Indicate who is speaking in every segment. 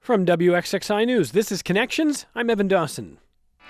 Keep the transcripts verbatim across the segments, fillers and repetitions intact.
Speaker 1: From W X X I News, this is Connections. I'm Evan Dawson.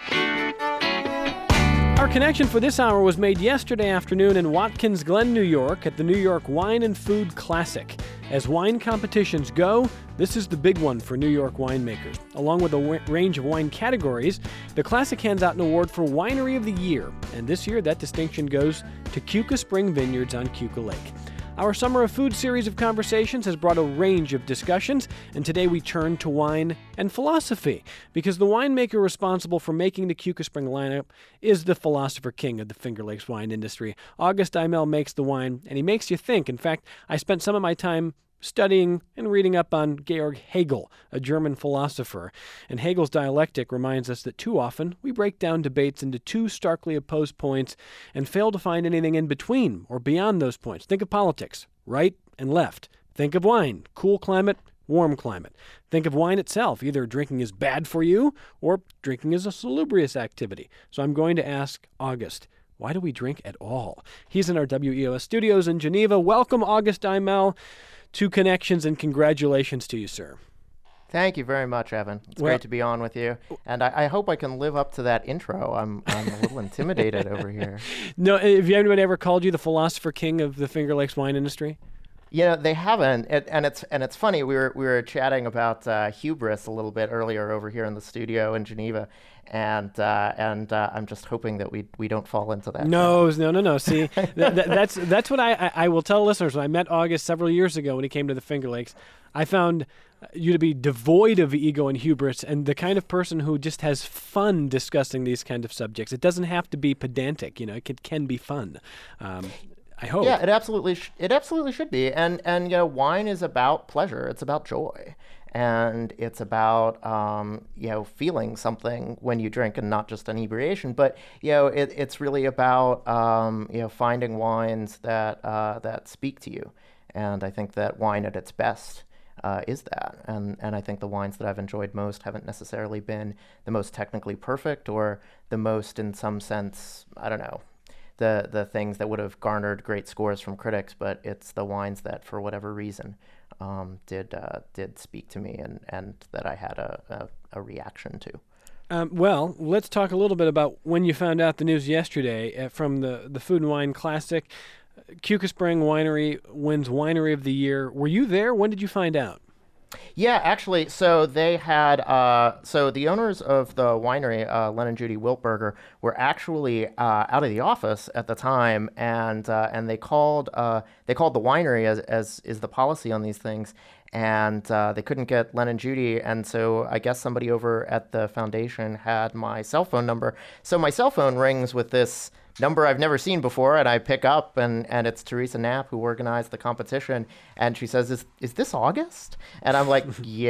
Speaker 1: Our connection for this hour was made yesterday afternoon in Watkins Glen, New York at the New York Wine and Food Classic. As wine competitions go, this is the big one for New York winemakers. Along with a w- range of wine categories, the Classic hands out an award for Winery of the Year, and this year that distinction goes to Keuka Spring Vineyards on Keuka Lake. Our Summer of Food series of conversations has brought a range of discussions, and today we turn to wine and philosophy, because the winemaker responsible for making the Keuka Spring lineup is the philosopher king of the Finger Lakes wine industry. August Eimel makes the wine, and he makes you think. In fact, I spent some of my time studying and reading up on Georg Hegel, a German philosopher. And Hegel's dialectic reminds us that too often we break down debates into two starkly opposed points and fail to find anything in between or beyond those points. Think of politics, right and left. Think of wine, cool climate, warm climate. Think of wine itself. Either drinking is bad for you or drinking is a salubrious activity. So I'm going to ask August, why do we drink at all? He's in our W E O S studios in Geneva. Welcome, August Eimel, to Connections, and congratulations to you, sir.
Speaker 2: Thank you very much, Evan. It's
Speaker 1: well,
Speaker 2: great to be on with you, and I, I hope I can live up to that intro. I'm I'm a little intimidated over here.
Speaker 1: No, have you anybody ever called you the philosopher king of the Finger Lakes wine industry?
Speaker 2: You know, they haven't, it, and it's and it's funny. We were we were chatting about uh, hubris a little bit earlier over here in the studio in Geneva, and uh, and uh, I'm just hoping that we we don't fall into that.
Speaker 1: No, no, no, no. See, that, that, that's that's what I, I I will tell listeners. When I met August several years ago when he came to the Finger Lakes, I found you to be devoid of ego and hubris, and the kind of person who just has fun discussing these kind of subjects. It doesn't have to be pedantic, you know. It can, can be fun. Um, I hope.
Speaker 2: Yeah, it absolutely sh- it absolutely should be. And and you know, wine is about pleasure. It's about joy, and it's about um, you know, feeling something when you drink, and not just inebriation. But you know, it, it's really about um, you know, finding wines that uh, that speak to you. And I think that wine at its best uh, is that. And and I think the wines that I've enjoyed most haven't necessarily been the most technically perfect, or the most, in some sense, I don't know, the the things that would have garnered great scores from critics, but it's the wines that, for whatever reason, um, did uh, did speak to me, and, and that I had a, a, a reaction to.
Speaker 1: Um, well, let's talk a little bit about when you found out the news yesterday uh, from the, the Food and Wine Classic. Keuka Spring Winery wins Winery of the Year. Were you there? When did you find out?
Speaker 2: Yeah, actually, so they had, uh, so the owners of the winery, uh, Len and Judy Wiltberger, were actually uh, out of the office at the time, and uh, and they called uh, they called the winery, as as is the policy on these things, and uh, they couldn't get Len and Judy, and so I guess somebody over at the foundation had my cell phone number. So my cell phone rings with this number I've never seen before, and I pick up, and, and it's Teresa Knapp, who organized the competition, and she says, is is this August? And I'm like,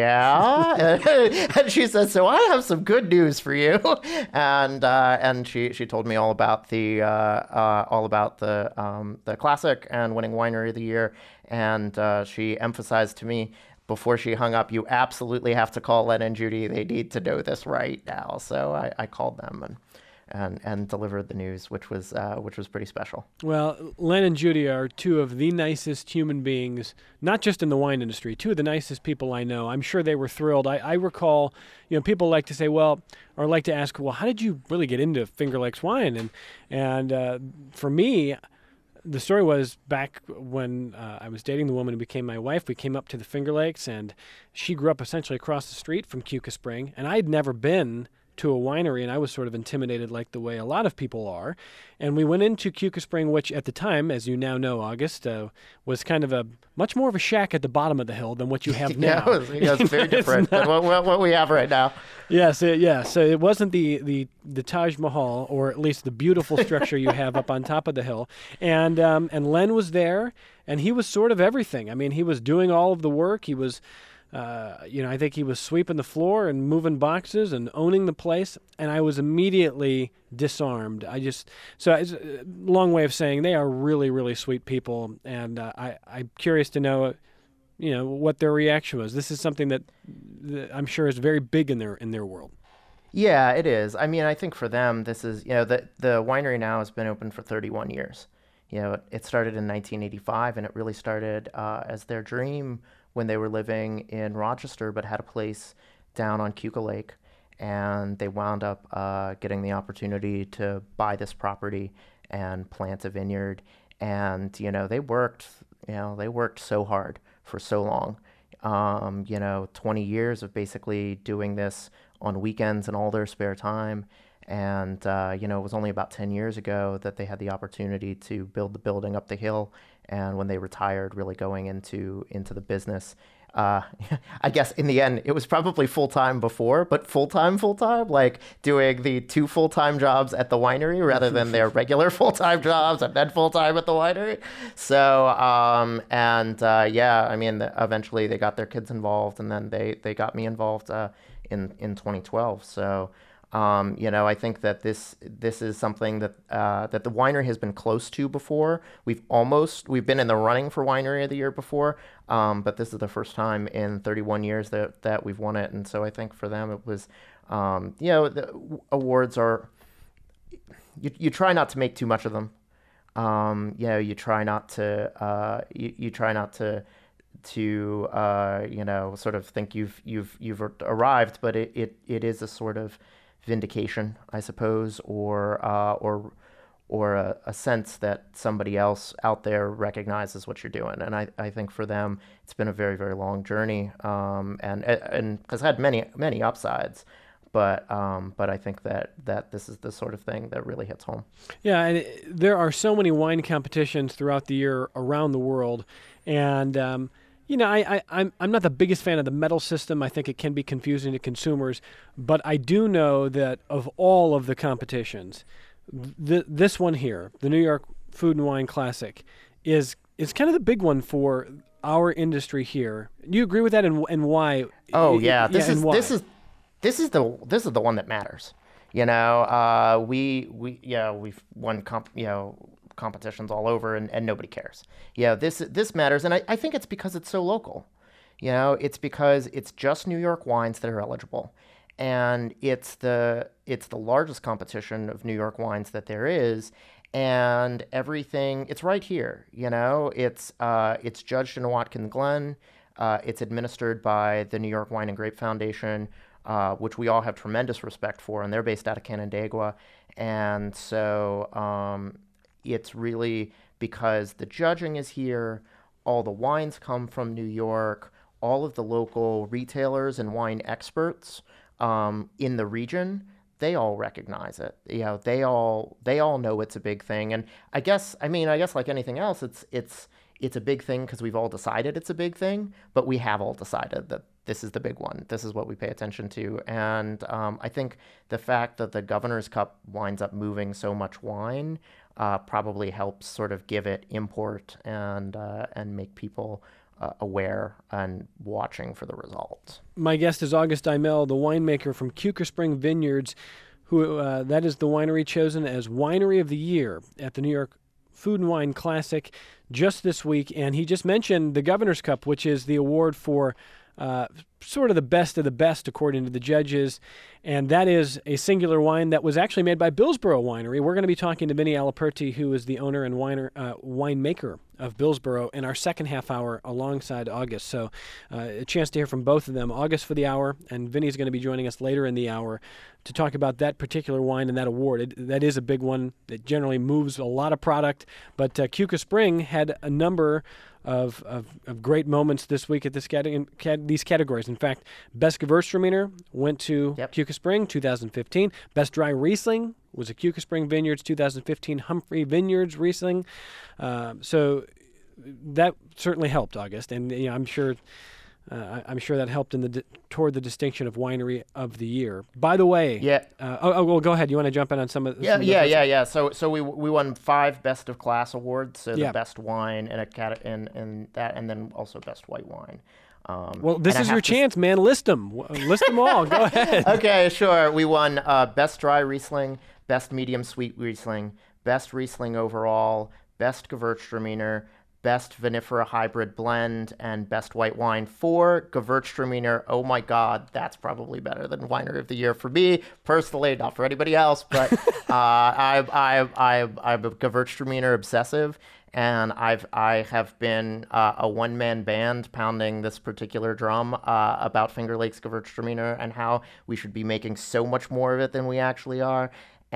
Speaker 2: yeah. And she says, so I have some good news for you. And uh, and she, she told me all about the uh, uh, all about the um, the Classic and winning Winery of the Year, and uh, she emphasized to me before she hung up, you absolutely have to call Len and Judy. They need to know this right now. So I, I called them, and and and delivered the news, which was uh, which was pretty special.
Speaker 1: Well, Len and Judy are two of the nicest human beings, not just in the wine industry, two of the nicest people I know. I'm sure they were thrilled. I, I recall, you know, people like to say, well, or like to ask, well, how did you really get into Finger Lakes wine? And, and uh, for me, the story was back when uh, I was dating the woman who became my wife. We came up to the Finger Lakes, and she grew up essentially across the street from Keuka Spring, and I'd never been to a winery, and I was sort of intimidated like the way a lot of people are. And we went into Keuka Spring, which at the time, as you now know, August, uh, was kind of a much more of a shack at the bottom of the hill than what you have now.
Speaker 2: Yeah, it was, yeah, it's very different than what, what, what we have right now.
Speaker 1: Yes, it, yeah. So it wasn't the, the, the Taj Mahal, or at least the beautiful structure you have up on top of the hill. And um, and Len was there, and he was sort of everything. I mean, he was doing all of the work. He was Uh, you know, I think he was sweeping the floor and moving boxes and owning the place, and I was immediately disarmed. I just, so it's a long way of saying they are really, really sweet people, and uh, I, I'm curious to know, you know, what their reaction was. This is something that, that I'm sure is very big in their in their world.
Speaker 2: Yeah, it is. I mean, I think for them, this is, you know, the, the winery now has been open for thirty-one years. You know, it started in nineteen eighty-five, and it really started uh, as their dream when they were living in Rochester, but had a place down on Keuka Lake. And they wound up uh, getting the opportunity to buy this property and plant a vineyard. And, you know, they worked, you know, they worked so hard for so long. Um, you know, twenty years of basically doing this on weekends and all their spare time. And, uh, you know, it was only about ten years ago that they had the opportunity to build the building up the hill. And when they retired, really going into into the business. Uh, I guess in the end, it was probably full-time before, but full-time, full-time, like doing the two full-time jobs at the winery rather than their regular full-time jobs and then full-time at the winery. So, um, and uh, yeah, I mean, eventually they got their kids involved, and then they, they got me involved uh, in, in twenty twelve. So, Um, you know, I think that this this is something that uh, that the winery has been close to before. We've almost we've been in the running for winery of the year before, um, but this is the first time in thirty-one years that that we've won it. And so I think for them it was, um, you know, the awards are you you try not to make too much of them. Um, you know, you try not to uh, you, you try not to. to uh, you know, sort of think you've you've you've arrived, but it, it, it is a sort of vindication, I suppose, or uh, or or a, a sense that somebody else out there recognizes what you're doing. And I, I think for them, it's been a very, very long journey, um, and and has had many many upsides. But um, but I think that, that this is the sort of thing that really hits home.
Speaker 1: Yeah, and it, there are so many wine competitions throughout the year around the world, and um, you know, I, I, I'm I'm not the biggest fan of the medal system. I think it can be confusing to consumers, but I do know that of all of the competitions, th- this one here, the New York Food and Wine Classic, is is kind of the big one for our industry here. Do you agree with that, and and why?
Speaker 2: Oh yeah, this
Speaker 1: yeah,
Speaker 2: is this is this is the this is the one that matters. You know, uh, we we yeah we've won comp, you know. competitions all over, and, and nobody cares. Yeah, this this matters, and I, I think it's because it's so local. You know, it's because it's just New York wines that are eligible, and it's the it's the largest competition of New York wines that there is, and everything it's right here. You know, it's uh, it's judged in Watkins Glen. Uh, it's administered by the New York Wine and Grape Foundation, uh, which we all have tremendous respect for, and they're based out of Canandaigua, and so. Um, It's really because the judging is here, all the wines come from New York, all of the local retailers and wine experts um, in the region, they all recognize it. You know, they all they all know it's a big thing. And I guess, I mean, I guess like anything else, it's it's it's a big thing because we've all decided it's a big thing, but we have all decided that this is the big one. This is what we pay attention to. And um, I think the fact that the Governor's Cup winds up moving so much wine Uh, probably helps sort of give it import and uh, and make people uh, aware and watching for the results.
Speaker 1: My guest is August Eimel, the winemaker from Keuka Spring Vineyards, who uh, that is the winery chosen as Winery of the Year at the New York Food and Wine Classic just this week. And he just mentioned the Governor's Cup, which is the award for uh, sort of the best of the best, according to the judges. And that is a singular wine that was actually made by Billsboro Winery. We're going to be talking to Vinny Alaperti, who is the owner and winer, uh, winemaker of Billsboro, in our second half hour alongside August. So uh, a chance to hear from both of them. August for the hour, and Vinny's going to be joining us later in the hour to talk about that particular wine and that award. It, that is a big one that generally moves a lot of product. But uh, Keuka Spring had a number Of, of, of great moments this week at this cat- cat- these categories. In fact, Best Gewürztraminer went to
Speaker 2: yep.
Speaker 1: Keuka Spring, two thousand fifteen. Best Dry Riesling was a Keuka Spring Vineyards, two thousand fifteen Humphrey Vineyards Riesling. Uh, so that certainly helped, August, and you know, I'm sure uh, I'm sure that helped in the di- toward the distinction of Winery of the Year. By the way,
Speaker 2: yeah.
Speaker 1: Uh, oh, oh, well, go ahead. You want to jump in on some of?
Speaker 2: Yeah,
Speaker 1: some of
Speaker 2: yeah,
Speaker 1: those?
Speaker 2: yeah, yeah. So, so we we won five Best of Class awards. So the
Speaker 1: Yeah.
Speaker 2: best wine and a cat and and that, and then also best white wine. Um,
Speaker 1: Well, this
Speaker 2: and
Speaker 1: is
Speaker 2: I
Speaker 1: your
Speaker 2: have to
Speaker 1: chance, man. List them. List them all. Go ahead.
Speaker 2: Okay, sure. We won uh, Best Dry Riesling, Best Medium Sweet Riesling, Best Riesling Overall, Best Gewürztraminer, Best Vinifera Hybrid Blend, and Best White Wine for Gewürztraminer. Oh my God, that's probably better than Winery of the Year for me personally, not for anybody else. But uh, I, I, I, I'm a Gewürztraminer obsessive, and I've I have been uh, a one man band pounding this particular drum uh, about Finger Lakes Gewürztraminer and how we should be making so much more of it than we actually are,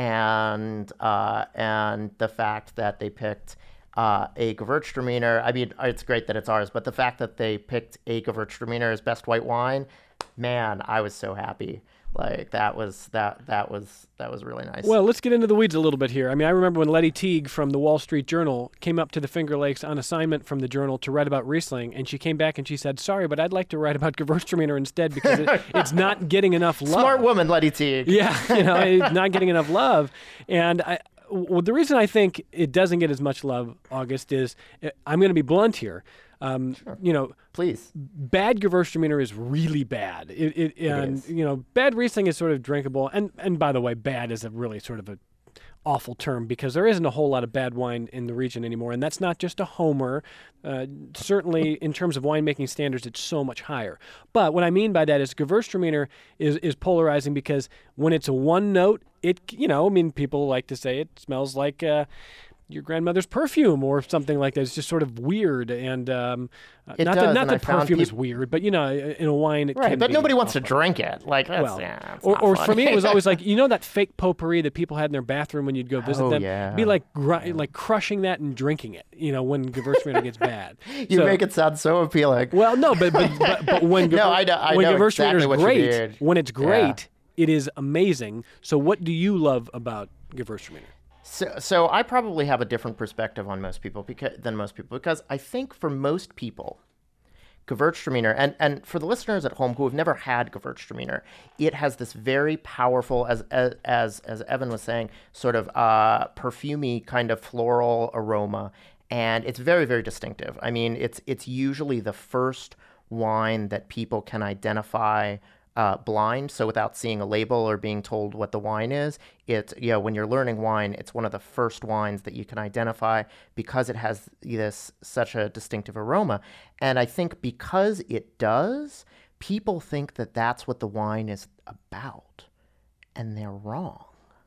Speaker 2: and uh, and the fact that they picked uh, a Gewürztraminer. I mean, it's great that it's ours, but the fact that they picked a Gewürztraminer as best white wine, man, I was so happy. Like that was that that was that was really nice.
Speaker 1: Well, let's get into the weeds a little bit here. I mean, I remember when Letty Teague from the Wall Street Journal came up to the Finger Lakes on assignment from the Journal to write about Riesling, and she came back and she said, "Sorry, but I'd like to write about Gewürztraminer instead because it, it's not getting enough love."
Speaker 2: Smart woman, Letty Teague.
Speaker 1: Yeah, you know, it's not getting enough love, and I. Well, the reason I think it doesn't get as much love, August, is I'm going to be blunt here. Um,
Speaker 2: Sure.
Speaker 1: You know,
Speaker 2: Please.
Speaker 1: bad Gewürztraminer is really bad. It, it, and
Speaker 2: is.
Speaker 1: you know, bad Riesling is sort of drinkable. And and by the way, bad is a really sort of a awful term because there isn't a whole lot of bad wine in the region anymore, and that's not just a homer. Uh, certainly, in terms of winemaking standards, it's so much higher. But what I mean by that is Gewürztraminer is is polarizing because when it's a one note, it you know, I mean, people like to say it smells like Uh, your grandmother's perfume or something like that. It's just sort of weird, and um,
Speaker 2: It
Speaker 1: not
Speaker 2: does,
Speaker 1: that not
Speaker 2: and
Speaker 1: that
Speaker 2: I found
Speaker 1: perfume is
Speaker 2: peop-
Speaker 1: weird, but you know, in a wine it
Speaker 2: Right,
Speaker 1: can
Speaker 2: but
Speaker 1: be
Speaker 2: nobody wants to
Speaker 1: awful.
Speaker 2: drink it. Like that's
Speaker 1: Well,
Speaker 2: yeah. It's
Speaker 1: or,
Speaker 2: not
Speaker 1: or
Speaker 2: fun.
Speaker 1: for me, it was always like, you know, that fake potpourri that people had in their bathroom when you'd go visit
Speaker 2: Oh,
Speaker 1: them.
Speaker 2: yeah.
Speaker 1: It'd be like gr- like crushing that and drinking it. You know, when Gewürztraminer gets bad.
Speaker 2: you
Speaker 1: So-
Speaker 2: make it sound so appealing.
Speaker 1: Well, no, but but but, but when
Speaker 2: No,
Speaker 1: Gewür-
Speaker 2: I know- I
Speaker 1: when
Speaker 2: know
Speaker 1: Gewürztraminer
Speaker 2: exactly
Speaker 1: is
Speaker 2: what you
Speaker 1: great,
Speaker 2: mean.
Speaker 1: when it's great, it is amazing. So, what do you love about Gewürztraminer?
Speaker 2: So, so I probably have a different perspective on most people because than most people because I think for most people, Gewürztraminer, and and for the listeners at home who have never had Gewürztraminer, it has this very powerful, as as as, as Evan was saying, sort of uh, perfumey kind of floral aroma, and it's very very distinctive. I mean, it's it's usually the first wine that people can identify uh, blind, so without seeing a label or being told what the wine is. It's, you know, when you're learning wine, it's one of the first wines that you can identify because it has this such a distinctive aroma. And I think because it does, people think that that's what the wine is about, and they're wrong.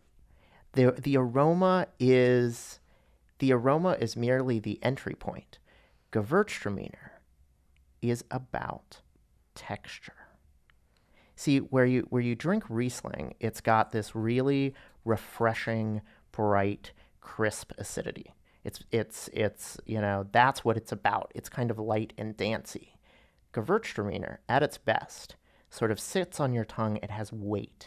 Speaker 2: The the aroma is the aroma is merely the entry point. Gewürztraminer is about texture. See, where you where you drink Riesling, it's got this really refreshing, bright, crisp acidity. It's it's it's you know, that's what it's about. It's kind of light and dancey. Gewürztraminer, at its best, sort of sits on your tongue. It has weight.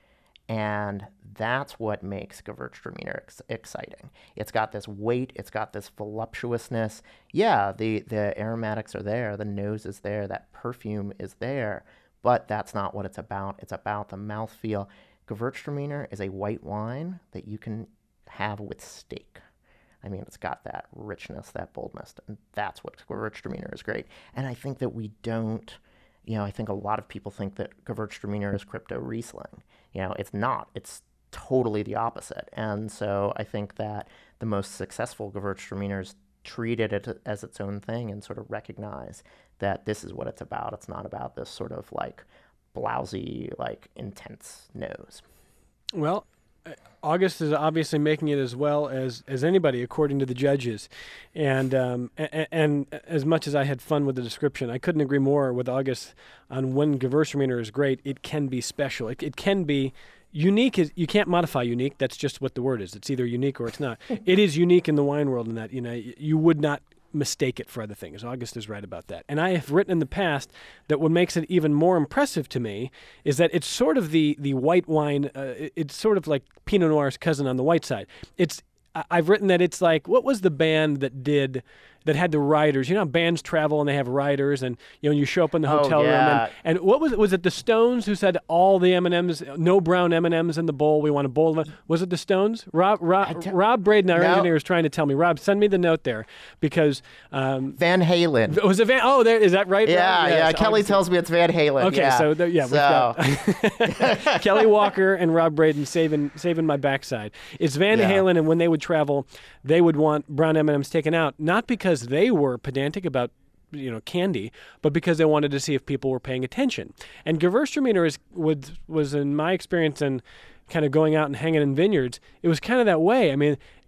Speaker 2: And that's what makes Gewürztraminer ex- exciting. It's got this weight, it's got this voluptuousness. Yeah, the, the aromatics are there, the nose is there, that perfume is there, but that's not what it's about. It's about the mouthfeel. Gewürztraminer is a white wine that you can have with steak. I mean, it's got that richness, that boldness, and that's what Gewürztraminer is great. And I think that we don't, you know, I think a lot of people think that Gewürztraminer is crypto Riesling. You know, it's not. It's totally the opposite. And so I think that the most successful Gewürztraminers treated it as its own thing and sort of recognize that this is what it's about. It's not about this sort of like blousy, like intense nose.
Speaker 1: Well, August is obviously making it as well as, as anybody, according to the judges. And, um, and and as much as I had fun with the description, I couldn't agree more with August on when Gewürztraminer is great, it can be special. It, it can be unique. Is you can't modify unique. That's just what the word is. It's either unique or it's not. It is unique in the wine world in that, you know, you would not mistake it for other things. August is right about that. And I have written in the past that what makes it even more impressive to me is that it's sort of the the white wine, uh, it- it's sort of like Pinot Noir's cousin on the white side. It's I- I've written that it's like, what was the band that did, that had the riders? You know how bands travel and they have riders, and you know, you show up in the
Speaker 2: Oh,
Speaker 1: hotel room,
Speaker 2: yeah.
Speaker 1: and, and what was it? Was it the Stones who said all the M and M's, no brown M and M's in the bowl, we want a bowl of them? Was it the Stones? Rob Rob,
Speaker 2: don't-
Speaker 1: Rob Braden, our
Speaker 2: No.
Speaker 1: engineer, is trying to tell me. Rob, send me the note there, because um,
Speaker 2: Van Halen.
Speaker 1: was it Van? Oh, there is that right?
Speaker 2: Yeah,
Speaker 1: Rob?
Speaker 2: yeah.
Speaker 1: Yes,
Speaker 2: Kelly
Speaker 1: August-
Speaker 2: tells me it's Van Halen.
Speaker 1: Okay,
Speaker 2: yeah.
Speaker 1: so there, yeah,
Speaker 2: So,
Speaker 1: we've got Kelly Walker and Rob Braden saving saving my backside. It's Van
Speaker 2: Yeah.
Speaker 1: Halen, and when they would travel, they would want brown M and M's taken out, not because they were pedantic about, you know, candy, but because they wanted to see if people were paying attention. And Gewürztraminer is was was in my experience and kind of going out and hanging in vineyards, it was kind of that way. I mean,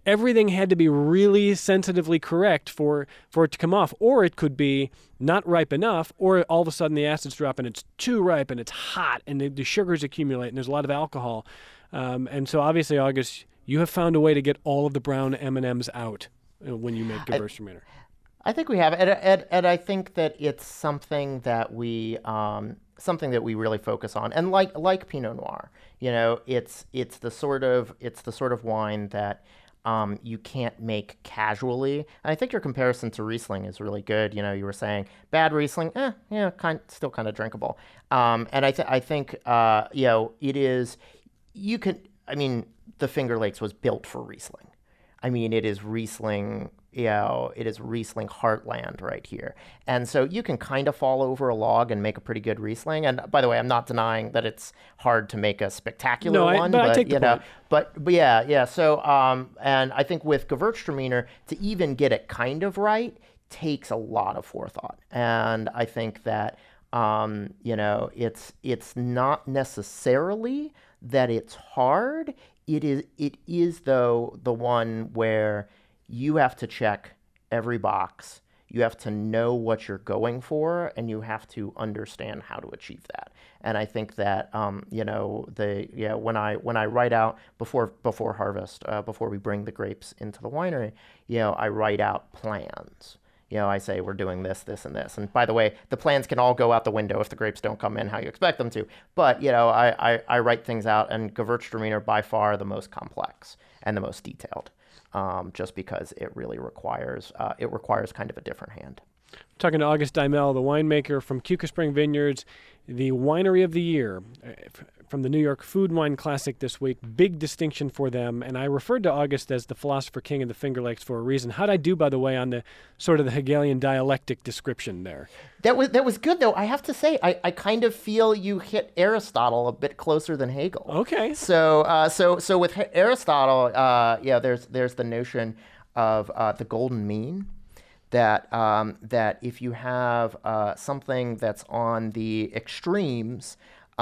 Speaker 1: everything had to be really sensitively correct for, for it to come off. Or it could be not ripe enough, or all of a sudden the acids drop and it's too ripe and it's hot and the, the sugars accumulate and there's a lot of alcohol. Um, and so obviously, August, you have found a way to get all of the brown M and M's out uh, when you make Gewürztraminer.
Speaker 2: I think we have, and, and, and I think that it's something that we um, something that we really focus on, and like like Pinot Noir, you know, it's it's the sort of it's the sort of wine that um, you can't make casually. And I think your comparison to Riesling is really good. You know, you were saying bad Riesling, eh, yeah, kind still kind of drinkable. Um, and I th- I think uh, you know it is. You can, I mean, the Finger Lakes was built for Riesling. I mean, it is Riesling, you know, it is Riesling heartland right here. And so you can kind of fall over a log and make a pretty good Riesling. And by the way, I'm not denying that it's hard to make a spectacular
Speaker 1: no,
Speaker 2: one,
Speaker 1: I, but,
Speaker 2: but
Speaker 1: I take the
Speaker 2: you know,
Speaker 1: point.
Speaker 2: but, but yeah, yeah. So, um, and I think with Gewürztraminer, to even get it kind of right takes a lot of forethought. And I think that, um, you know, it's, it's not necessarily that it's hard. It is, it is though the one where you have to check every box. You have to know what you're going for, and you have to understand how to achieve that. And I think that um, you know the yeah when I when I write out before before harvest, uh, before we bring the grapes into the winery, you know I write out plans. You know, I say we're doing this, this, and this. And by the way, the plans can all go out the window if the grapes don't come in how you expect them to. But, you know, I, I, I write things out, and Gewürztraminer by far the most complex and the most detailed, um, just because it really requires, uh, it requires kind of a different hand.
Speaker 1: Talking to August Daimel, the winemaker from Keuka Spring Vineyards, the winery of the year from the New York Food and Wine Classic this week. Big distinction for them. And I referred to August as the philosopher king of the Finger Lakes for a reason. How'd I do, by the way, on the sort of the Hegelian dialectic description there?
Speaker 2: That was that was good, though. I have to say, I, I kind of feel you hit Aristotle a bit closer than Hegel.
Speaker 1: Okay.
Speaker 2: So uh, so so with Aristotle, uh, yeah, there's there's the notion of uh, the golden mean. That um, that if you have uh, something that's on the extremes,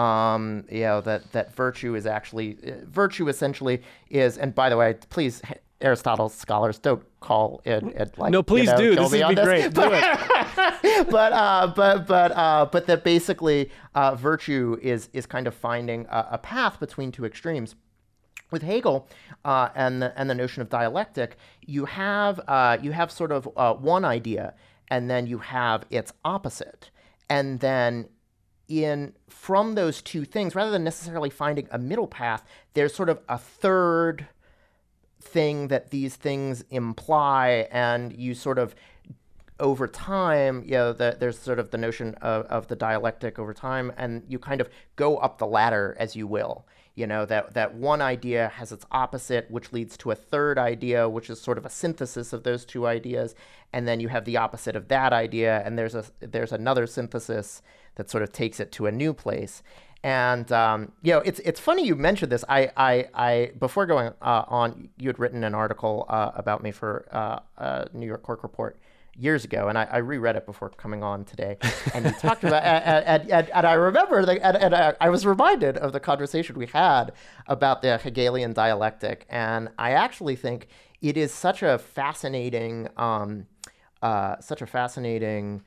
Speaker 2: um, you know that that virtue is actually uh, virtue essentially is. And by the way, please, Aristotle scholars don't call it, it like
Speaker 1: no, please
Speaker 2: you know,
Speaker 1: do.
Speaker 2: kill
Speaker 1: This
Speaker 2: me
Speaker 1: would be
Speaker 2: on
Speaker 1: great.
Speaker 2: But,
Speaker 1: do it.
Speaker 2: but uh, but but uh, but that basically uh, virtue is is kind of finding a, a path between two extremes. With Hegel uh, and the and the notion of dialectic, you have uh, you have sort of uh, one idea, and then you have its opposite, and then in from those two things, rather than necessarily finding a middle path, there's sort of a third thing that these things imply, and you sort of over time, you know, the, there's sort of the notion of, of the dialectic over time, and you kind of go up the ladder as you will. You know, that, that one idea has its opposite, which leads to a third idea, which is sort of a synthesis of those two ideas. And then you have the opposite of that idea, and there's a there's another synthesis that sort of takes it to a new place. And, um, you know, it's it's funny you mentioned this. I, I, I before going uh, on, you had written an article uh, about me for uh, a New York Cork Report years ago, and I, I reread it before coming on today, and you talked about, and, and, and, and I remember, the, and, and I, I was reminded of the conversation we had about the Hegelian dialectic, and I actually think it is such a fascinating, um, uh, such a fascinating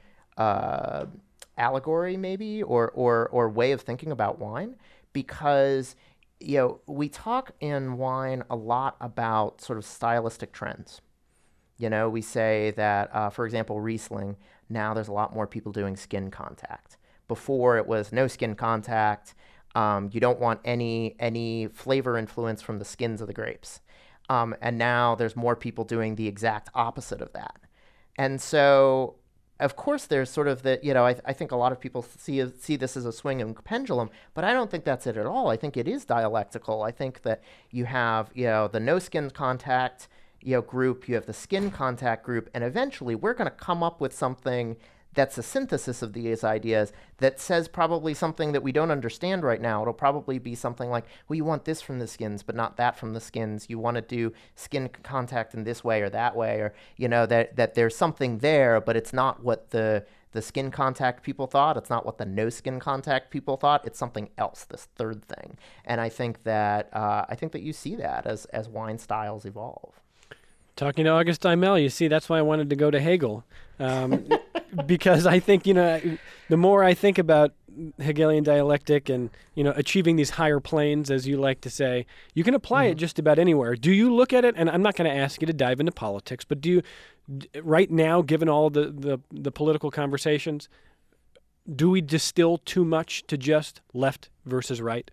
Speaker 2: uh, allegory, maybe, or, or, or way of thinking about wine, because, you know, we talk in wine a lot about sort of stylistic trends. You know, we say that, uh, for example, Riesling, now there's a lot more people doing skin contact. Before it was no skin contact. Um, you don't want any any flavor influence from the skins of the grapes. Um, and now there's more people doing the exact opposite of that. And so, of course, there's sort of the, you know, I, I think a lot of people see see this as a swinging pendulum, but I don't think that's it at all. I think it is dialectical. I think that you have, you know, the no skin contact you know, group, you have the skin contact group, and eventually we're going to come up with something that's a synthesis of these ideas that says probably something that we don't understand right now. It'll probably be something like, well, you want this from the skins, but not that from the skins. You want to do skin contact in this way or that way, or, you know, that, that there's something there, but it's not what the, the skin contact people thought. It's not what the no skin contact people thought. It's something else, this third thing. And I think that, uh, I think that you see that as, as wine styles evolve.
Speaker 1: Talking to August Daimel, you see, that's why I wanted to go to Hegel. Um, because I think, you know, the more I think about Hegelian dialectic and, you know, achieving these higher planes, as you like to say, you can apply
Speaker 2: Mm-hmm.
Speaker 1: it just about anywhere. Do you look at it, and I'm not going to ask you to dive into politics, but do you, d- right now, given all the, the, the political conversations, do we distill too much to just left versus right?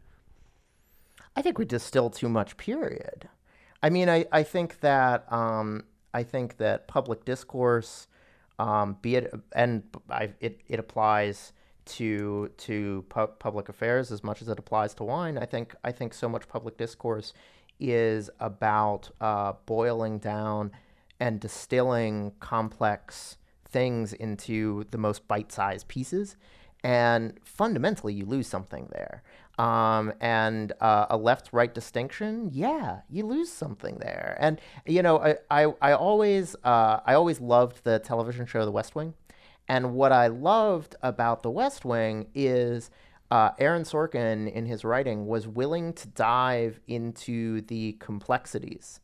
Speaker 2: I think we distill too much, period. I mean, I, I think that um, I think that public discourse, um, be it and I, it it applies to to pu- public affairs as much as it applies to wine. I think I think so much public discourse is about uh, boiling down and distilling complex things into the most bite-sized pieces, and fundamentally you lose something there. Um, and uh, a left-right distinction, yeah, you lose something there. And you know, I I, I always uh, I always loved the television show The West Wing, and what I loved about The West Wing is uh, Aaron Sorkin in his writing was willing to dive into the complexities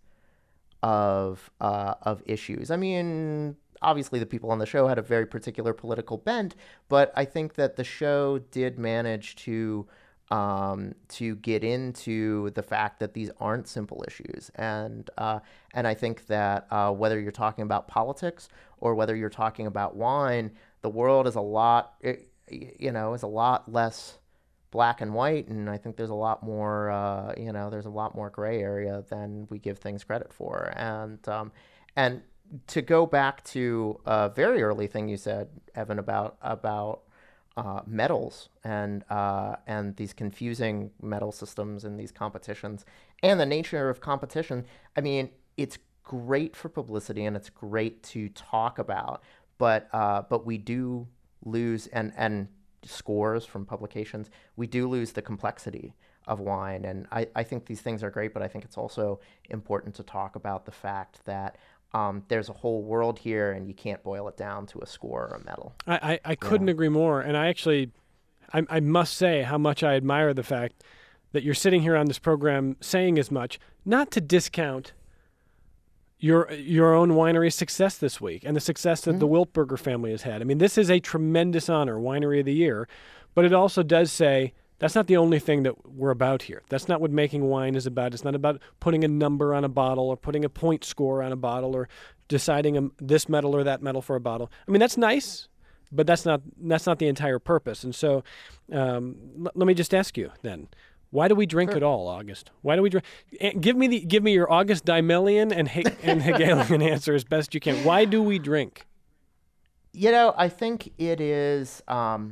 Speaker 2: of uh, of issues. I mean, obviously the people on the show had a very particular political bent, but I think that the show did manage to um, to get into the fact that these aren't simple issues, and uh, and I think that uh, whether you're talking about politics or whether you're talking about wine, the world is a lot, it, you know, is a lot less black and white, and I think there's a lot more, uh, you know, there's a lot more gray area than we give things credit for. And um, and to go back to a very early thing you said, Evan, about about uh, medals and uh, and these confusing medal systems and these competitions and the nature of competition. I mean, it's great for publicity and it's great to talk about, but uh, but we do lose and and scores from publications, we do lose the complexity of wine. And I, I think these things are great, but I think it's also important to talk about the fact that um, there's a whole world here and you can't boil it down to a score or a medal.
Speaker 1: I, I, I couldn't yeah. agree more. And I actually, I, I must say how much I admire the fact that you're sitting here on this program saying as much, not to discount your your own winery's success this week and the success that mm-hmm. the Wiltberger family has had. I mean, this is a tremendous honor, Winery of the Year, but it also does say that's not the only thing that we're about here. That's not what making wine is about. It's not about putting a number on a bottle or putting a point score on a bottle or deciding a, this medal or that medal for a bottle. I mean, that's nice, but that's not that's not the entire purpose. And so um, l- let me just ask you then, why do we drink sure. at all, August? Why do we drink? Give me the give me your August Daimelian and He- and Hegelian answer as best you can. Why do we drink?
Speaker 2: You know, I think it is. Um,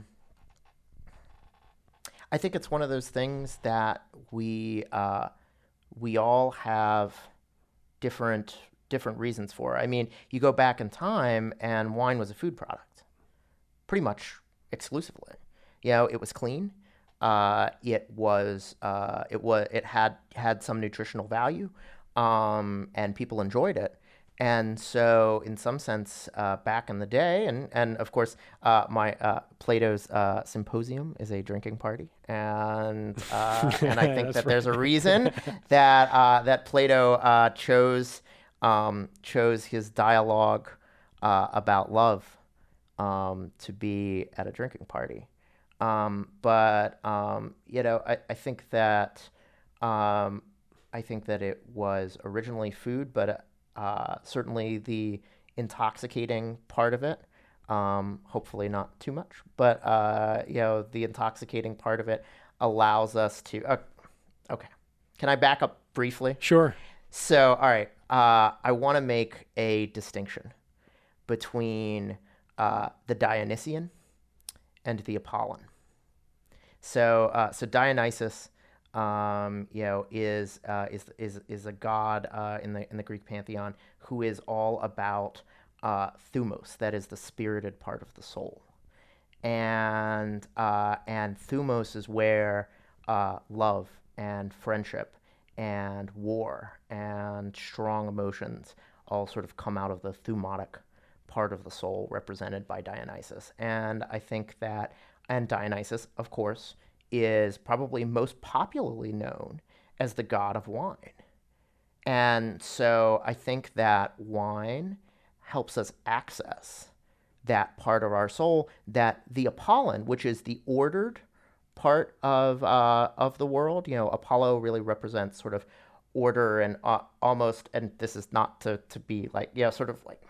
Speaker 2: I think it's one of those things that we uh, we all have different different reasons for. I mean, you go back in time, and wine was a food product, pretty much exclusively. You know, it was clean. Uh, it was uh, it was it had had some nutritional value, um, and people enjoyed it. And so, in some sense, uh, back in the day, and and of course, uh, my uh, Plato's uh, Symposium is a drinking party, and uh, and I think that right. there's a reason that uh, that Plato uh, chose um, chose his dialogue uh, about love um, to be at a drinking party. Um, but, um, you know, I, I think that, um, I think that it was originally food, but, uh, certainly the intoxicating part of it, um, hopefully not too much, but, uh, you know, the intoxicating part of it allows us to, uh, okay. Can I back up briefly?
Speaker 1: Sure.
Speaker 2: So, all right. Uh, I want to make a distinction between, uh, the Dionysian and the Apollon. So, uh, so Dionysus, um, you know, is uh, is is is a god uh, in the in the Greek pantheon who is all about uh, thumos, that is the spirited part of the soul, and uh, and thumos is where uh, love and friendship and war and strong emotions all sort of come out of the thumotic part of the soul represented by Dionysus. And I think that, and Dionysus, of course, is probably most popularly known as the god of wine. And so I think that wine helps us access that part of our soul, that the Apollon, which is the ordered part of uh, of the world, you know, Apollo really represents sort of order and uh, almost, and this is not to, to be like, yeah, sort of like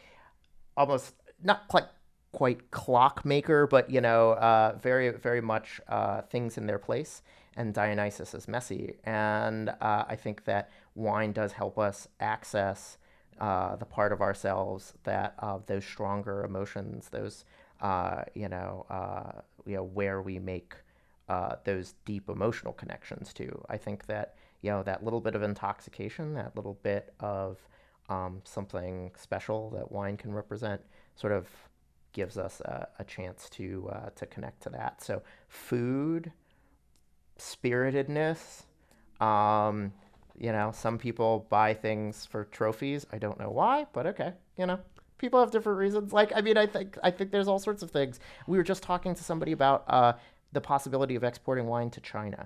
Speaker 2: almost not quite quite clockmaker, but you know, uh, very very much uh, things in their place. And Dionysus is messy, and uh, I think that wine does help us access uh, the part of ourselves that uh, those stronger emotions, those uh, you know, uh, you know, where we make uh, those deep emotional connections to. I think that you know that little bit of intoxication, that little bit of um, something special that wine can represent, sort of gives us a, a chance to uh, to connect to that. So food, spiritedness. Um, you know, some people buy things for trophies. I don't know why, but okay. You know, people have different reasons. Like, I mean, I think I think there's all sorts of things. We were just talking to somebody about uh, the possibility of exporting wine to China,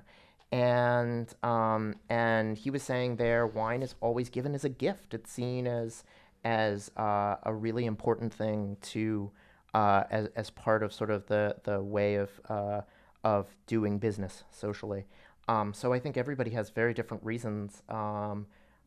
Speaker 2: and um, and he was saying there wine is always given as a gift. It's seen as as uh, a really important thing to uh, as as part of sort of the the way of uh, of doing business socially. Um, so I think everybody has very different reasons. Um,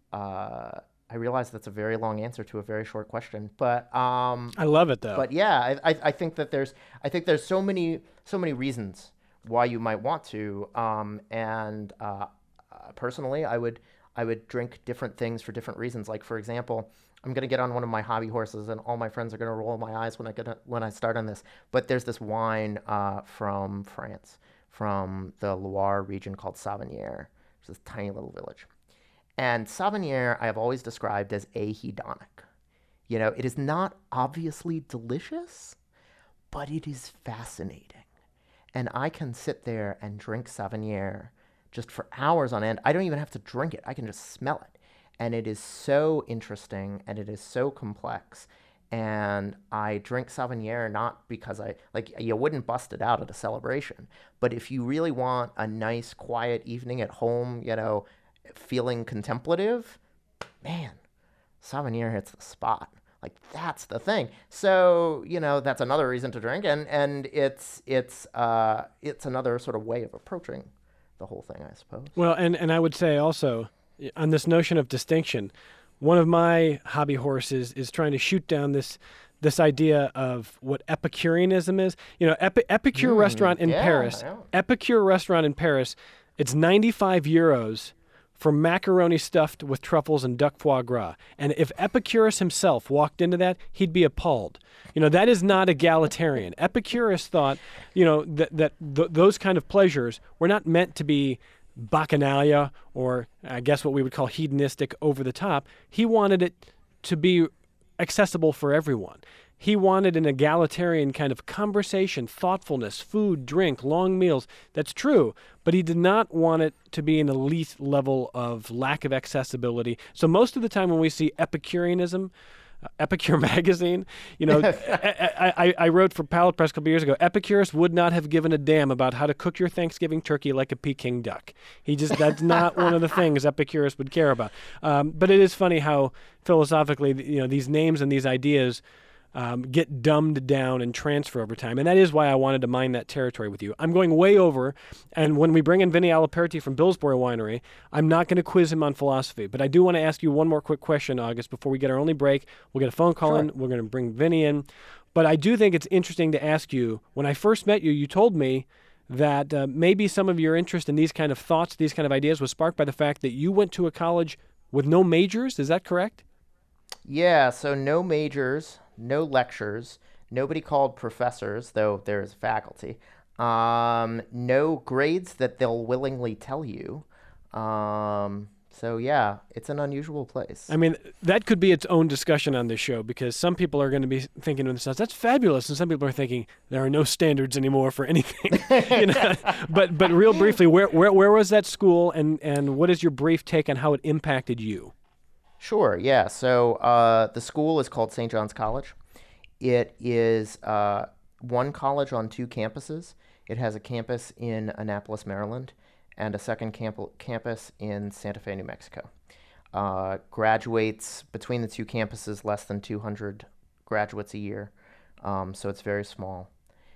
Speaker 2: uh, I realize that's a very long answer to a very short question, but um,
Speaker 1: I love it though.
Speaker 2: but yeah, I, I, I think that there's I think there's so many so many reasons why you might want to. Um, and uh, uh, personally, I would I would drink different things for different reasons. Like for example, I'm gonna get on one of my hobby horses, and all my friends are gonna roll my eyes when I get when I start on this. But there's this wine uh, from France, from the Loire region called Savennières. It's this tiny little village. And Savennières I have always described as ahedonic. You know, it is not obviously delicious, but it is fascinating. And I can sit there and drink Savennières just for hours on end. I don't even have to drink it. I can just smell it. And it is so interesting, and it is so complex. And I drink Savennières not because I, like, you wouldn't bust it out at a celebration. But if you really want a nice, quiet evening at home, you know, feeling contemplative, man, Savennières hits the spot. Like, that's the thing. So, you know, that's another reason to drink. And, and it's, it's, uh, it's another sort of way of approaching the whole thing, I suppose.
Speaker 1: Well, and, and I would say also, on this notion of distinction, one of my hobby horses is trying to shoot down this this idea of what Epicureanism is. You know, Epi- Epicure
Speaker 2: Mm,
Speaker 1: restaurant in
Speaker 2: yeah,
Speaker 1: Paris,
Speaker 2: yeah.
Speaker 1: Epicure restaurant in Paris, it's ninety-five euros for macaroni stuffed with truffles and duck foie gras. And if Epicurus himself walked into that, he'd be appalled. You know, that is not egalitarian. Epicurus thought, you know, that, that th- those kind of pleasures were not meant to be bacchanalia, or I guess what we would call hedonistic, over the top. He wanted it to be accessible for everyone. He wanted an egalitarian kind of conversation, thoughtfulness, food, drink, long meals. That's true, but he did not want it to be an elite level of lack of accessibility. So most of the time when we see Epicureanism, Uh, Epicure magazine, you know, I, I, I wrote for Palette Press a couple years ago, Epicurus would not have given a damn about how to cook your Thanksgiving turkey like a Peking duck. He just, that's not one of the things Epicurus would care about. Um, but it is funny how philosophically, you know, these names and these ideas um, get dumbed down and transfer over time. And that is why I wanted to mine that territory with you. I'm going way over, and when we bring in Vinny Alaperti from Billsborough Winery, I'm not going to quiz him on philosophy. But I do want to ask you one more quick question, August, before we get our only break. We'll get a phone call
Speaker 2: Sure.
Speaker 1: in. We're going to bring Vinny in. But I do think it's interesting to ask you, when I first met you, you told me that uh, maybe some of your interest in these kind of thoughts, these kind of ideas, was sparked by the fact that you went to a college with no majors. Is that correct?
Speaker 2: Yeah, so no majors, no lectures, nobody called professors, though there's faculty. Um, no grades that they'll willingly tell you. Um, so yeah, it's an unusual place.
Speaker 1: I mean, that could be its own discussion on this show, because some people are going to be thinking to themselves, that's fabulous. And some people are thinking, there are no standards anymore for anything. You know? But but real briefly, where, where where was that school, and, and what is your brief take on how it impacted you?
Speaker 2: Sure, yeah. So uh, the school is called Saint John's College. It is uh, one college on two campuses. It has a campus in Annapolis, Maryland, and a second camp- campus in Santa Fe, New Mexico. uh, graduates between the two campuses less than two hundred graduates a year, um, so it's very small.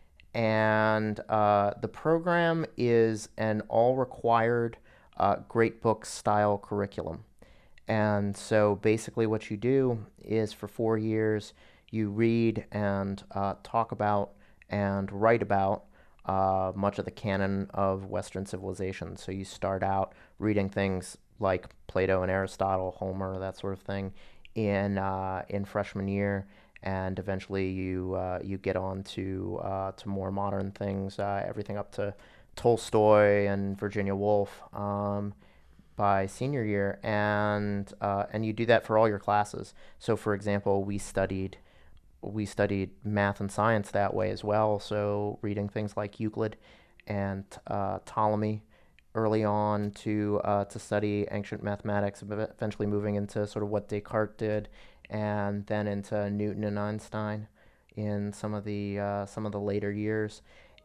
Speaker 2: And uh, the program is an all-required uh, Great Books style curriculum. And so basically what you do is for four years, you read and uh, talk about and write about uh, much of the canon of Western civilization. So you start out reading things like Plato and Aristotle, Homer, that sort of thing in uh, in freshman year. And eventually you uh, you get on to uh, to more modern things, uh, everything up to Tolstoy and Virginia Woolf um, by senior year, and uh, and you do that for all your classes. So, for example, we studied we studied math and science that way as well. So, reading things like Euclid and uh, Ptolemy early on to uh, to study ancient mathematics, eventually moving into sort of what Descartes did, and then into Newton and Einstein in some of the uh, some of the later years.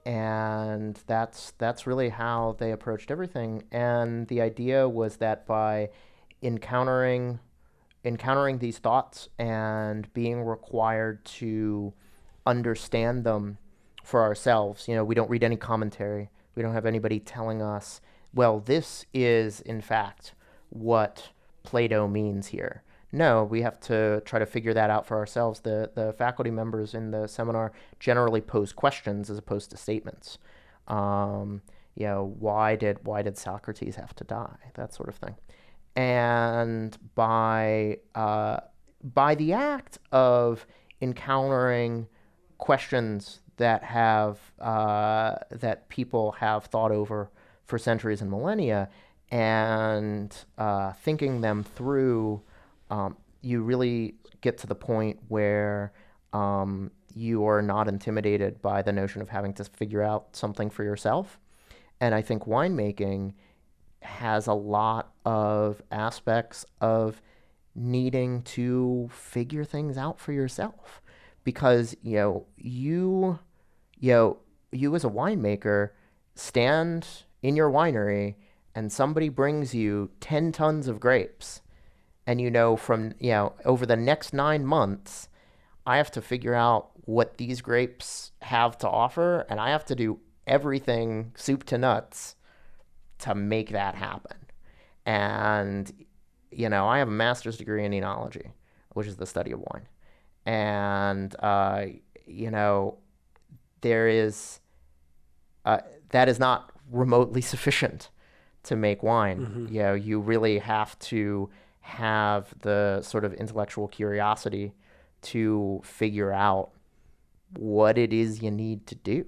Speaker 2: And that's that's really how they approached everything. And the idea was that by encountering encountering these thoughts and being required to understand them for ourselves, you know, we don't read any commentary. We don't have anybody telling us, well, this is in fact what Plato means here. No, we have to try to figure that out for ourselves. The the faculty members in the seminar generally pose questions as opposed to statements. Um, you know, why did why did Socrates have to die? That sort of thing. And by uh, by the act of encountering questions that have uh, that people have thought over for centuries and millennia, and uh, thinking them through, Um, you really get to the point where um, you are not intimidated by the notion of having to figure out something for yourself. And I think winemaking has a lot of aspects of needing to figure things out for yourself, because you know you you know you as a winemaker stand in your winery and somebody brings you ten tons of grapes. And you know, from, you know, over the next nine months, I have to figure out what these grapes have to offer, and I have to do everything soup to nuts to make that happen. And, you know, I have a master's degree in enology, which is the study of wine. And, uh, you know, there is, uh, that is not remotely sufficient to make wine. Mm-hmm. You know, you really have to have the sort of intellectual curiosity to figure out what it is you need to do.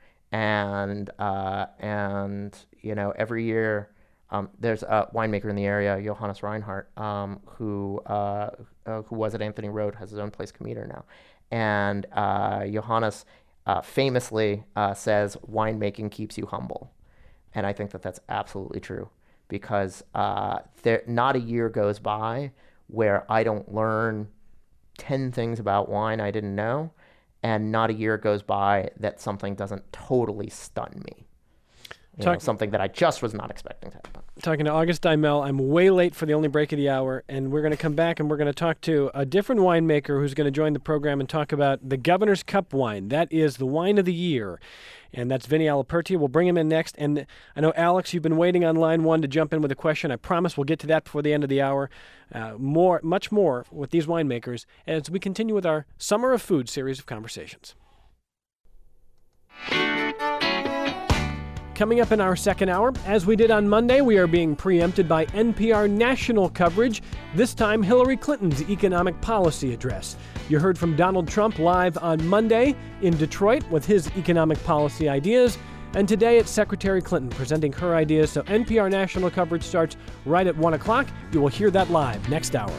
Speaker 2: And, uh, and you know, every year um, there's a winemaker in the area, Johannes Reinhardt, um, who uh, uh, who was at Anthony Road, has his own place, Commuter, now. And uh, Johannes uh, famously uh, says, winemaking keeps you humble. And I think that that's absolutely true. Because uh, there, not a year goes by where I don't learn ten things about wine I didn't know, and not a year goes by that something doesn't totally stun me. You Talk, know, something that I just was not expecting to happen.
Speaker 1: Talking to August Daimel, I'm way late for the only break of the hour, and we're going to come back and we're going to talk to a different winemaker who's going to join the program and talk about the Governor's Cup wine. That is the wine of the year. And that's Vinny Alapertia. We'll bring him in next. And I know, Alex, you've been waiting on line one to jump in with a question. I promise we'll get to that before the end of the hour. Uh, more, much more with these winemakers as we continue with our Summer of Food series of conversations. Coming up in our second hour, as we did on Monday, we are being preempted by N P R national coverage, this time Hillary Clinton's economic policy address. You heard from Donald Trump live on Monday in Detroit with his economic policy ideas, and today it's Secretary Clinton presenting her ideas. So N P R national coverage starts right at one o'clock. You will hear that live next hour.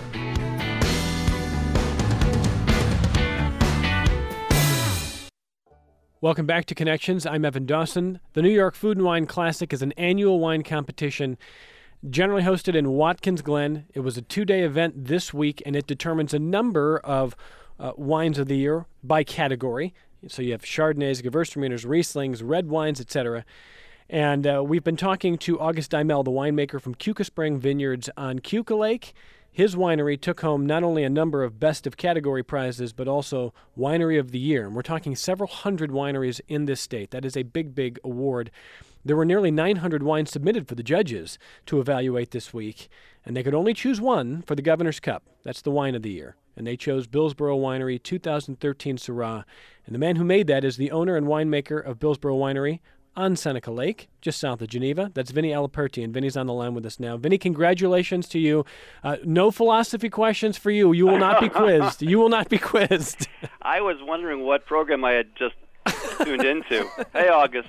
Speaker 1: Welcome back to Connections. I'm Evan Dawson. The New York Food and Wine Classic is an annual wine competition generally hosted in Watkins Glen. It was a two-day event this week, and it determines a number of uh, wines of the year by category. So you have Chardonnays, Gewürztraminers, Rieslings, red wines, et cetera. And uh, we've been talking to August Daimel, the winemaker from Keuka Spring Vineyards on Keuka Lake. His winery took home not only a number of best of category prizes, but also Winery of the Year. And we're talking several hundred wineries in this state. That is a big, big award. There were nearly nine hundred wines submitted for the judges to evaluate this week, and they could only choose one for the Governor's Cup. That's the wine of the year. And they chose Billsboro Winery two thousand thirteen Syrah. And the man who made that is the owner and winemaker of Billsboro Winery on Seneca Lake, just south of Geneva. That's Vinny Aliperti, and Vinny's on the line with us now. Vinny, congratulations to you. Uh, no philosophy questions for you. You will not be quizzed. You will not be quizzed.
Speaker 3: I was wondering what program I had just tuned into. Hey, August.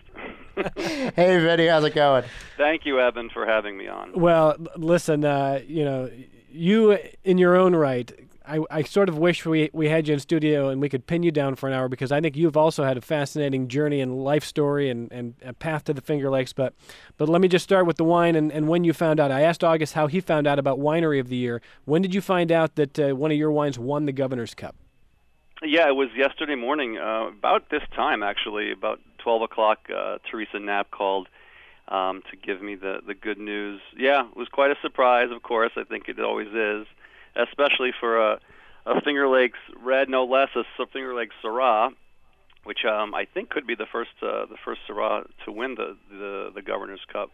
Speaker 2: Hey, Vinny, how's it going?
Speaker 3: Thank you, Evan, for having me on.
Speaker 1: Well, listen, uh, you know, you in your own right, I, I sort of wish we, we had you in studio and we could pin you down for an hour, because I think you've also had a fascinating journey and life story and, and a path to the Finger Lakes. But but let me just start with the wine and, and when you found out. I asked August how he found out about Winery of the Year. When did you find out that uh, one of your wines won the Governor's Cup?
Speaker 3: Yeah, it was yesterday morning, uh, about this time, actually, about twelve o'clock. Uh, Teresa Knapp called um, to give me the, the good news. Yeah, it was quite a surprise, of course. I think it always is, especially for a, a Finger Lakes red, no less, a Finger Lakes Syrah, which um, I think could be the first uh, the first Syrah to win the, the, the Governor's Cup.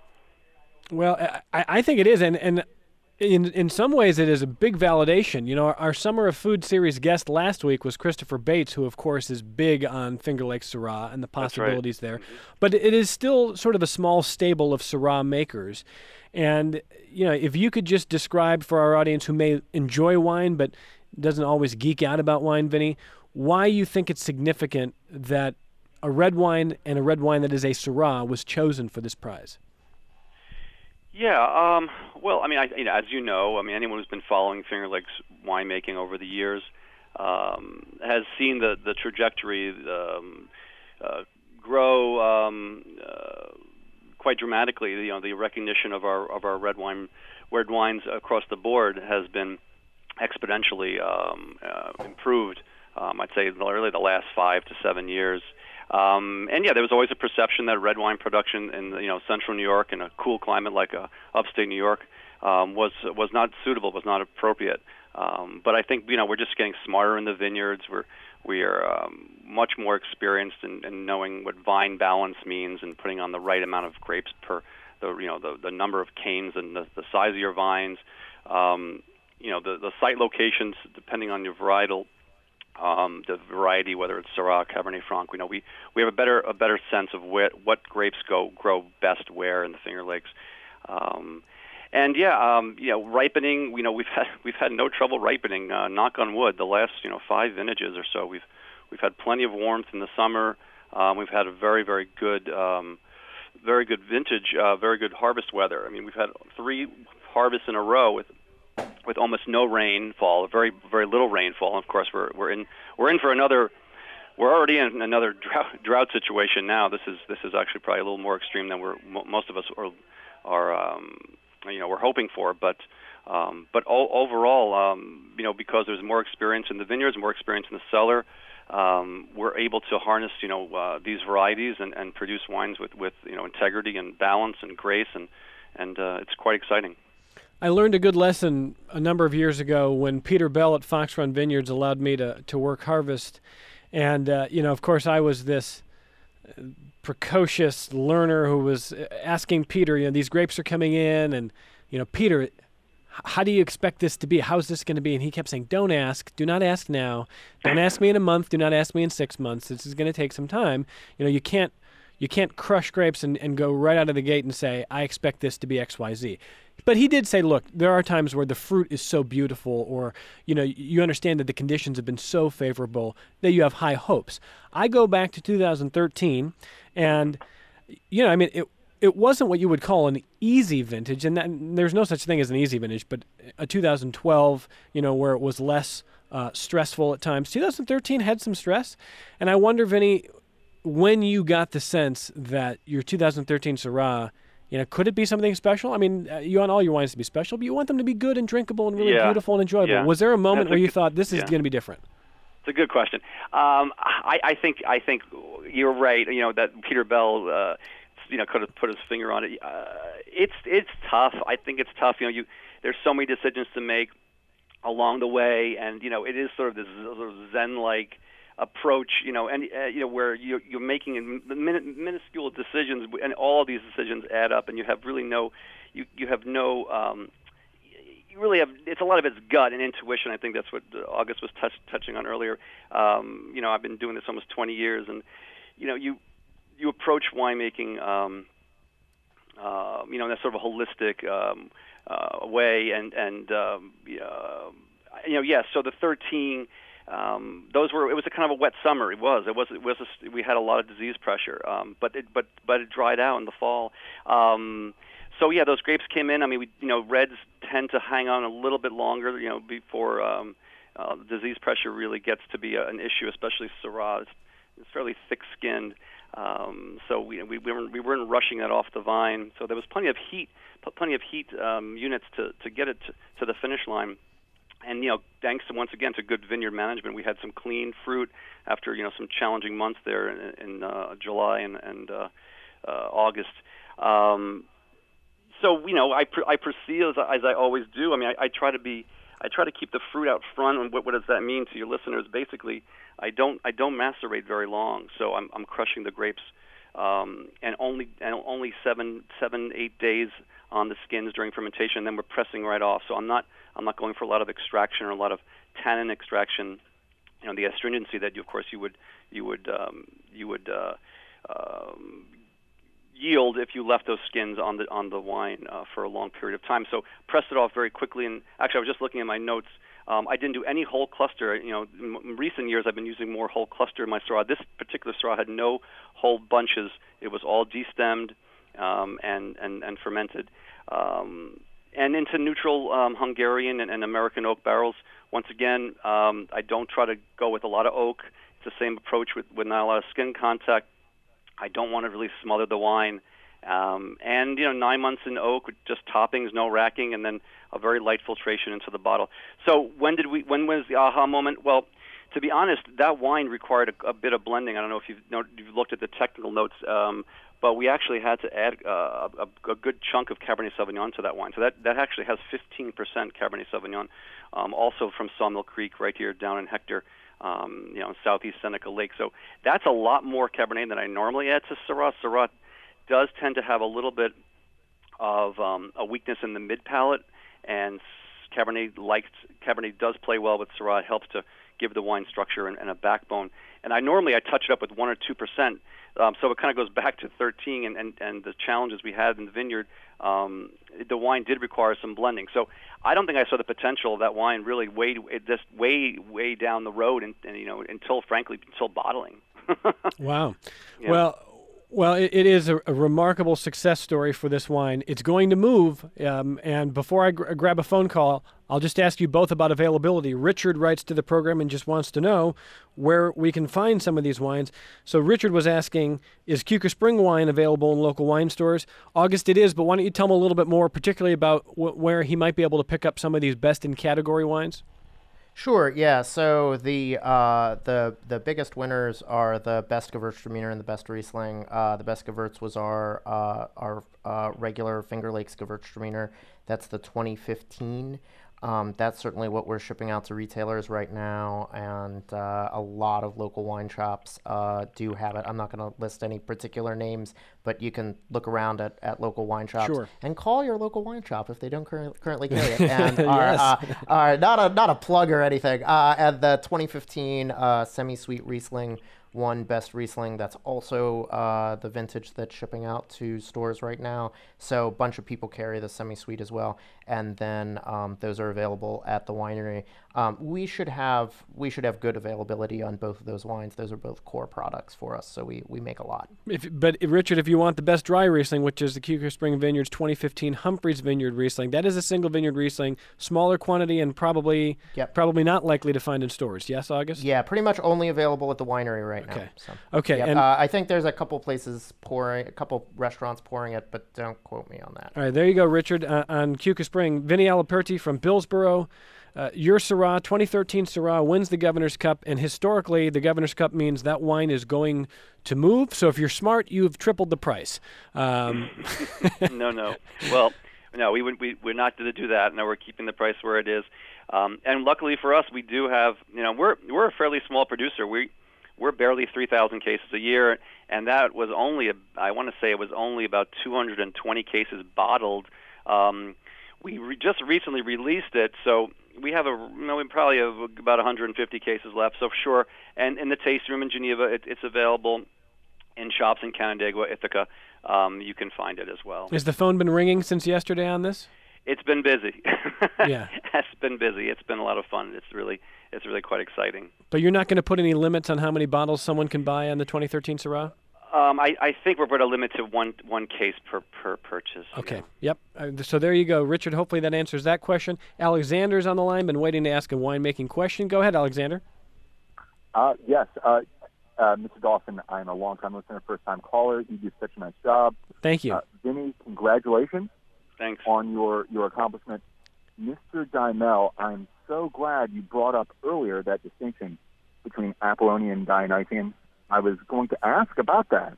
Speaker 1: Well, I, I think it is, and, and in in some ways it is a big validation. You know, our, our Summer of Food series guest last week was Christopher Bates, who, of course, is big on Finger Lakes Syrah and the possibilities there.
Speaker 3: Mm-hmm.
Speaker 1: But it is still sort of a small stable of Syrah makers. And, you know, if you could just describe for our audience who may enjoy wine but doesn't always geek out about wine, Vinny, why you think it's significant that a red wine and a red wine that is a Syrah was chosen for this prize.
Speaker 3: Yeah, um, well, I mean, I, you know, as you know, I mean, anyone who's been following Finger Lakes winemaking over the years um, has seen the, the trajectory um, uh, grow um, uh, quite dramatically. You know, the recognition of our of our red wine, red wines across the board has been exponentially um, uh, improved. Um, I'd say really the last five to seven years. Um, and yeah, there was always a perception that red wine production in you know central New York in a cool climate like uh, upstate New York um, was was not suitable, was not appropriate. Um, but I think you know we're just getting smarter in the vineyards. We're we are um, much more experienced in, in knowing what vine balance means and putting on the right amount of grapes per the you know the, the number of canes and the, the size of your vines. Um, you know the the site locations depending on your varietal. Um, the variety, whether it's Syrah, Cabernet Franc, you know, we, we have a better a better sense of where, what grapes go grow best where in the Finger Lakes, um, and yeah, um, you know, ripening. You know, we've had we've had no trouble ripening. Uh, knock on wood. The last you know five vintages or so, we've we've had plenty of warmth in the summer. Um, we've had a very very good um, very good vintage, uh, very good harvest weather. I mean, we've had three harvests in a row with. with almost no rainfall, very very little rainfall. And of course, we're we're in we're in for another. We're already in another drought, drought situation now. This is this is actually probably a little more extreme than we're most of us are are um, you know we're hoping for. But um, but o- overall, um, you know, because there's more experience in the vineyards, more experience in the cellar, um, we're able to harness you know uh, these varieties and, and produce wines with, with you know integrity and balance and grace, and and uh, it's quite exciting.
Speaker 1: I learned a good lesson a number of years ago when Peter Bell at Fox Run Vineyards allowed me to, to work harvest. And, uh, you know, of course, I was this precocious learner who was asking Peter, you know, these grapes are coming in. And, you know, Peter, how do you expect this to be? How's this going to be? And he kept saying, don't ask. Do not ask now. Don't ask me in a month. Do not ask me in six months. This is going to take some time. You know, you can't you can't crush grapes and, and go right out of the gate and say, I expect this to be X Y Z. But he did say, look, there are times where the fruit is so beautiful or, you know, you understand that the conditions have been so favorable that you have high hopes. I go back to two thousand thirteen and, you know, I mean, it it wasn't what you would call an easy vintage, and, that, and there's no such thing as an easy vintage, but a two thousand twelve, you know, where it was less uh, stressful at times. two thousand thirteen had some stress, and I wonder, Vinny, when you got the sense that your two thousand thirteen Syrah, you know, could it be something special? I mean, uh, you want all your wines to be special, but you want them to be good and drinkable and really
Speaker 3: yeah.
Speaker 1: beautiful and enjoyable.
Speaker 3: Yeah.
Speaker 1: Was there a moment
Speaker 3: That's
Speaker 1: where
Speaker 3: a
Speaker 1: you
Speaker 3: good,
Speaker 1: thought this is
Speaker 3: yeah.
Speaker 1: going to be different?
Speaker 3: It's a good question. Um, I, I think I think you're right. You know that Peter Bell uh, you know, could have put his finger on it. Uh, it's it's tough. I think it's tough. You know, you there's so many decisions to make along the way, and you know, it is sort of this sort of Zen-like approach. You know, and uh, you know, where you're you're making min- minuscule decisions, and all of these decisions add up, and you have really no, you you have no. Um, You really have, it's a lot of it's gut and intuition. I think that's what August was touch, touching on earlier. Um, you know, I've been doing this almost twenty years, and, you know, you you approach winemaking, um, uh, you know, in a sort of a holistic um, uh, way. And, and um, uh, you know, yes, yeah, so the thirteen, um, those were, it was a kind of a wet summer. It was. It was, it was a, we had a lot of disease pressure, um, but, it, but, but it dried out in the fall. Um, So yeah, those grapes came in. I mean, we, you know, reds tend to hang on a little bit longer, you know, before um, uh, disease pressure really gets to be a, an issue, especially Syrah. It's, it's fairly thick-skinned, um, so we, we we weren't we weren't rushing that off the vine. So there was plenty of heat, plenty of heat um, units to, to get it to, to the finish line. And you know, thanks to, once again to good vineyard management, we had some clean fruit after you know some challenging months there in, in uh, July and, and uh, uh, August. Um, So you know, I I proceed as, as I always do. I mean, I, I try to be, I try to keep the fruit out front. And what, what does that mean to your listeners? Basically, I don't I don't macerate very long. So I'm I'm crushing the grapes, um, and only and only seven seven eight days on the skins during fermentation. And then we're pressing right off. So I'm not I'm not going for a lot of extraction or a lot of tannin extraction. You know, the astringency that you, of course you would you would um, you would. Uh, um, yield if you left those skins on the on the wine uh, for a long period of time. So pressed it off very quickly. And actually, I was just looking at my notes. Um, I didn't do any whole cluster. You know, in, in recent years, I've been using more whole cluster in my Syrah. This particular Syrah had no whole bunches. It was all destemmed um, and, and and fermented. Um, and into neutral um, Hungarian and, and American oak barrels. Once again, um, I don't try to go with a lot of oak. It's the same approach with, with not a lot of skin contact. I don't want to really smother the wine. Um, and, you know, nine months in oak with just toppings, no racking, and then a very light filtration into the bottle. So when did we? When was the aha moment? Well, to be honest, that wine required a, a bit of blending. I don't know if you've, know, you've looked at the technical notes, um, but we actually had to add uh, a, a good chunk of Cabernet Sauvignon to that wine. So that, that actually has fifteen percent Cabernet Sauvignon, um, also from Sawmill Creek right here down in Hector. Um, you know, in southeast Seneca Lake. So that's a lot more Cabernet than I normally add to Syrah. Syrah does tend to have a little bit of um, a weakness in the mid palate, and Cabernet likes Cabernet does play well with Syrah. It helps to give the wine structure and, and a backbone. And I normally I touch it up with one or two percent. Um, so it kind of goes back to thirteen and, and, and the challenges we had in the vineyard. Um, the wine did require some blending. So I don't think I saw the potential of that wine really way just way way down the road, and, and you know until frankly until bottling.
Speaker 1: Wow.
Speaker 3: Yeah.
Speaker 1: Well. Well, it, it is a, a remarkable success story for this wine. It's going to move, um, and before I gr- grab a phone call, I'll just ask you both about availability. Richard writes to the program and just wants to know where we can find some of these wines. So Richard was asking, is Keuka Spring wine available in local wine stores? August, it is, but why don't you tell him a little bit more, particularly about wh- where he might be able to pick up some of these best-in-category wines?
Speaker 2: Sure, yeah. So the uh, the the biggest winners are the best Gewürztraminer and the best Riesling. Uh, the best Gewürz was our uh, our uh, regular Finger Lakes Gewürztraminer. That's the twenty fifteen. Um, that's certainly what we're shipping out to retailers right now, and uh, a lot of local wine shops uh, do have it. I'm not going to list any particular names, but you can look around at, at local wine shops
Speaker 1: Sure.
Speaker 2: and call your local wine shop if they don't cur- currently carry it. And
Speaker 1: Yes.
Speaker 2: are, uh, are not a not a plug or anything. Uh, and the twenty fifteen uh, semi-sweet Riesling won Best Riesling. That's also uh, the vintage that's shipping out to stores right now. So a bunch of people carry the semi-sweet as well, and then um, those are available at the winery. Um, we should have we should have good availability on both of those wines. Those are both core products for us, so we, we make a lot.
Speaker 1: If, but Richard, if you want the best dry Riesling, which is the Keuka Spring Vineyards twenty fifteen Humphreys Vineyard Riesling, that is a single vineyard Riesling, smaller quantity, and probably
Speaker 2: Yep.
Speaker 1: probably not likely to find in stores. Yes, August?
Speaker 2: Yeah, pretty much only available at the winery right
Speaker 1: Okay.
Speaker 2: now. So.
Speaker 1: Okay,
Speaker 2: Yep.
Speaker 1: and
Speaker 2: uh, I think there's a couple places pouring, a couple restaurants pouring it, but don't quote me on that.
Speaker 1: all right, there you go, Richard, uh, on Keuka Spring. Vinny Alaperti from Billsboro. Uh, your Syrah, twenty thirteen Syrah, wins the Governor's Cup, and historically, the Governor's Cup means that wine is going to move. So if you're smart, you've tripled the price. Um,
Speaker 3: no, no. Well, no, we would we we're not going to do that. No, we're keeping the price where it is. Um, and luckily for us, we do have. You know, we're we're a fairly small producer. We we're barely three thousand cases a year, and that was only a, I want to say it was only about two hundred twenty cases bottled. Um, we re- just recently released it, so we have a you know, we probably have about one hundred fifty cases left. So sure, and in the tasting room in Geneva, it, it's available in shops in Canandaigua, Ithaca. Um, you can find it as well.
Speaker 1: Has the phone been ringing since yesterday on this?
Speaker 3: It's been busy.
Speaker 1: Yeah,
Speaker 3: it's been busy. It's been a lot of fun. It's really, it's really quite exciting.
Speaker 1: But you're not going to put any limits on how many bottles someone can buy on the twenty thirteen Syrah?
Speaker 3: Um, I, I think we're going to limit to one one case per per purchase.
Speaker 1: Okay.
Speaker 3: Yeah.
Speaker 1: Yep. Uh, so there you go, Richard. Hopefully that answers that question. Alexander's on the line. Been waiting to ask a winemaking question. Go ahead, Alexander.
Speaker 4: Uh, yes, uh, uh, Mister Dawson. I'm a long-time listener, first-time caller. You do such a nice job.
Speaker 1: Thank you,
Speaker 4: uh, Vinny. Congratulations.
Speaker 3: Thanks
Speaker 4: on your your accomplishment, Mister Dymel. I'm so glad you brought up earlier that distinction between Apollonian and Dionysian. I was going to ask about that.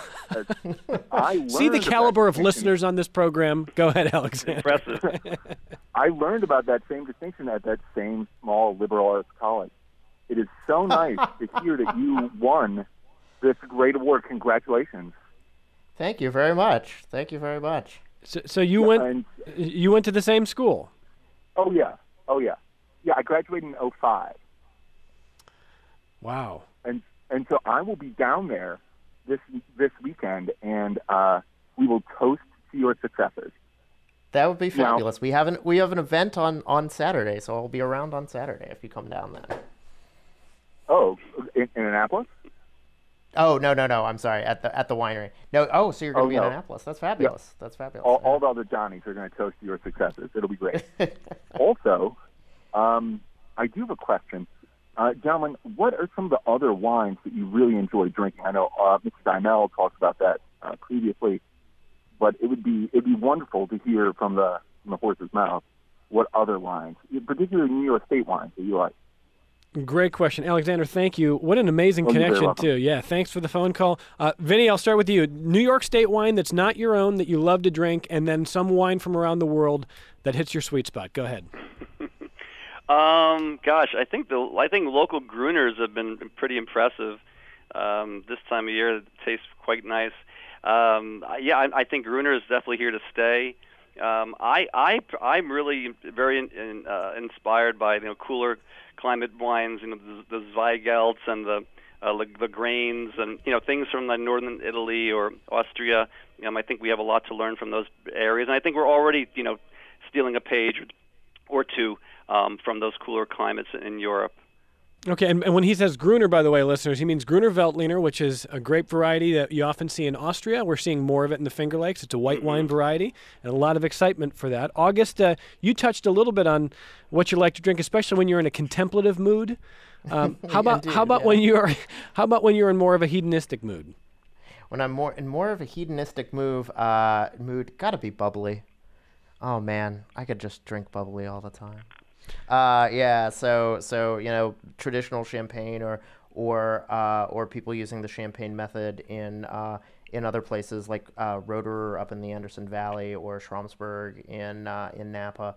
Speaker 4: I
Speaker 1: See the caliber of listeners on this program. Go ahead, Alexander.
Speaker 3: Impressive.
Speaker 4: I learned about that same distinction at that same small liberal arts college. It is so nice to hear that you won this great award. Congratulations.
Speaker 2: Thank you very much. Thank you very much.
Speaker 1: So, so you
Speaker 4: Yeah,
Speaker 1: went
Speaker 4: and-
Speaker 1: you went to the same school?
Speaker 4: Oh, yeah. Oh, yeah. Yeah, I graduated in oh five.
Speaker 1: Wow.
Speaker 4: And and so I will be down there this this weekend, and uh, we will toast to your successes.
Speaker 2: That would be
Speaker 4: Now-
Speaker 2: fabulous. We have an we have an event on, on Saturday, so I'll be around on Saturday if you come down then.
Speaker 4: Oh, in, in Annapolis?
Speaker 2: Oh no no no! I'm sorry. At the at the winery. No. Oh, so you're going to
Speaker 4: Oh,
Speaker 2: be in
Speaker 4: no.
Speaker 2: Annapolis? That's fabulous. That's fabulous.
Speaker 4: All,
Speaker 2: yeah.
Speaker 4: all the other Johnnies are going to toast to your successes. It'll be great. Also, um, I do have a question. Uh, gentlemen, what are some of the other wines that you really enjoy drinking? I know uh, Mister Dymel talked about that uh, previously, but it would be it'd be wonderful to hear from the from the horse's mouth what other wines, particularly New York State wines, that you like.
Speaker 1: Great question. Alexander, thank you. What an amazing
Speaker 4: Oh, you're very
Speaker 1: connection,
Speaker 4: welcome.
Speaker 1: too. Yeah, thanks for the phone call. Uh, Vinny, I'll start with you. New York State wine that's not your own that you love to drink, and then some wine from around the world that hits your sweet spot. Go ahead.
Speaker 3: Um, gosh, I think the I think local Gruners have been pretty impressive um, this time of year. It tastes quite nice. Um, yeah, I, I think Gruner is definitely here to stay. Um, I I I'm really very in, in, uh, inspired by you know cooler climate wines, you know the, the Zweigelts and the uh, the, the grains and you know things from like northern Italy or Austria. Um, I think we have a lot to learn from those areas, and I think we're already you know stealing a page or two um, from those cooler climates in Europe.
Speaker 1: Okay, and, and when he says Gruner, by the way, listeners, he means Gruner Veltliner, which is a grape variety that you often see in Austria. We're seeing more of it in the Finger Lakes. It's a white
Speaker 3: Mm-hmm.
Speaker 1: wine variety, and a lot of excitement for that. August, uh, you touched a little bit on what you like to drink, especially when you're in a contemplative mood. Um, how about
Speaker 2: Indeed,
Speaker 1: how about
Speaker 2: yeah.
Speaker 1: when you're how about when you're in more of a hedonistic mood?
Speaker 2: When I'm more in more of a hedonistic move uh, mood, gotta be bubbly. Oh man, I could just drink bubbly all the time. Uh, yeah, so so you know traditional champagne or or uh, or people using the champagne method in uh, in other places like uh, Roederer up in the Anderson Valley or Schramsberg in uh, in Napa.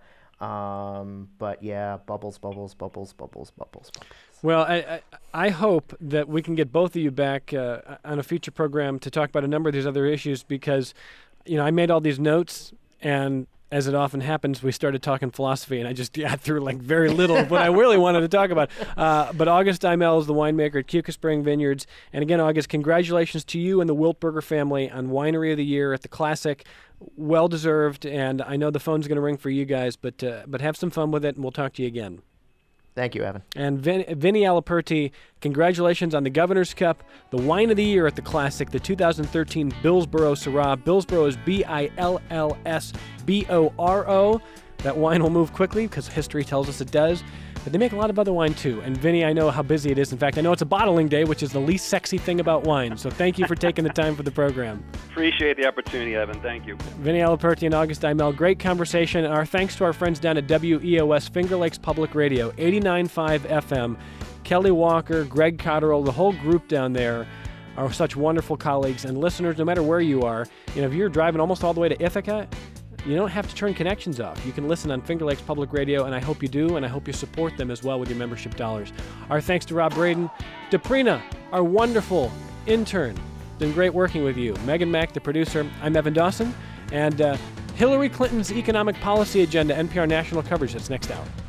Speaker 2: Um, but yeah, bubbles, bubbles, bubbles, bubbles, bubbles, bubbles.
Speaker 1: Well, I, I, I hope that we can get both of you back uh, on a future program to talk about a number of these other issues because, you know, I made all these notes and as it often happens, we started talking philosophy, and I just got through like very little of what I really wanted to talk about. Uh, but August Dymel is the winemaker at Keuka Spring Vineyards. And again, August, congratulations to you and the Wiltberger family on Winery of the Year at the Classic. Well deserved, and I know the phone's going to ring for you guys, but uh, but have some fun with it, and we'll talk to you again.
Speaker 2: Thank you, Evan.
Speaker 1: And Vin- Vinny Alaperti, congratulations on the Governor's Cup, the Wine of the Year at the Classic, the two thousand thirteen Billsboro Syrah. Billsboro is B I L L S B O R O. That wine will move quickly because history tells us it does. but they make a lot of other wine too. And Vinny, I know how busy it is. In fact, I know it's a bottling day, which is the least sexy thing about wine. So thank you for taking the time for the program.
Speaker 3: Appreciate the opportunity, Evan. Thank you.
Speaker 1: Vinny Alaperti and August Imel, great conversation. Our thanks to our friends down at W E O S Finger Lakes Public Radio, eighty-nine point five F M. Kelly Walker, Greg Cotterill, the whole group down there are such wonderful colleagues and listeners, no matter where you are. You know, if you're driving almost all the way to Ithaca, you don't have to turn connections off. You can listen on Finger Lakes Public Radio, and I hope you do, and I hope you support them as well with your membership dollars. Our thanks to Rob Braden. Deprina, our wonderful intern. Been great working with you. Megan Mack, the producer. I'm Evan Dawson. And uh, Hillary Clinton's economic policy agenda, N P R national coverage. That's next hour.